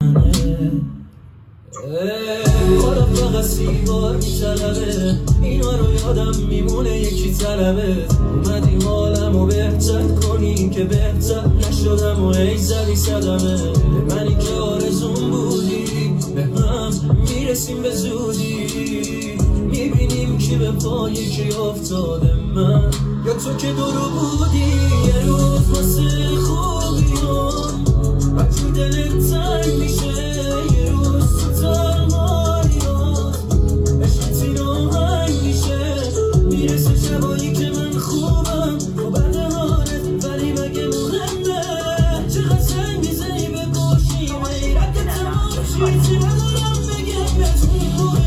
حالا فقط سیگار میطلبه، اینا رو یادم میمونه یکی طلبه. اومدی حالمو بهتر کنی که بهتر نشدم و ای زدی صدمه. منی که آرزون بودی به هم میرسیم به زودی، میبینیم که به پای که افتاده من یا تو که دورو بودی. یه روز واسه خوبیان وقتی دلت تنگ میشه، یه روز تو تنهاییان عشقت این آهنگ میشه. میرسه شبایی که من خوبم و بعد حالت، ولی مگه مهمه چقدر سنگ میزنی به گوشی؟ غیرت تمام چیزی ندارم بگم بهتون.